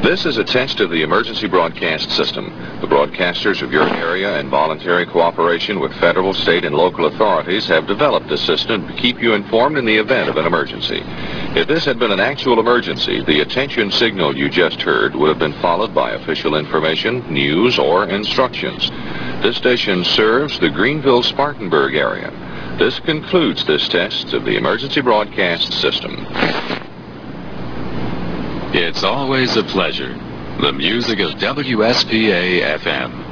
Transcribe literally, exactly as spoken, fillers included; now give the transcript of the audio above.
This is a test of the emergency broadcast system. The broadcasters of your area, in voluntary cooperation with federal, state, and local authorities, have developed a system to keep you informed in the event of an emergency. If this had been an actual emergency, the attention signal you just heard would have been followed by official information, news, or instructions. This station serves the Greenville-Spartanburg area. This concludes this test of the emergency broadcast system. It's always a pleasure. The music of W S P A F M.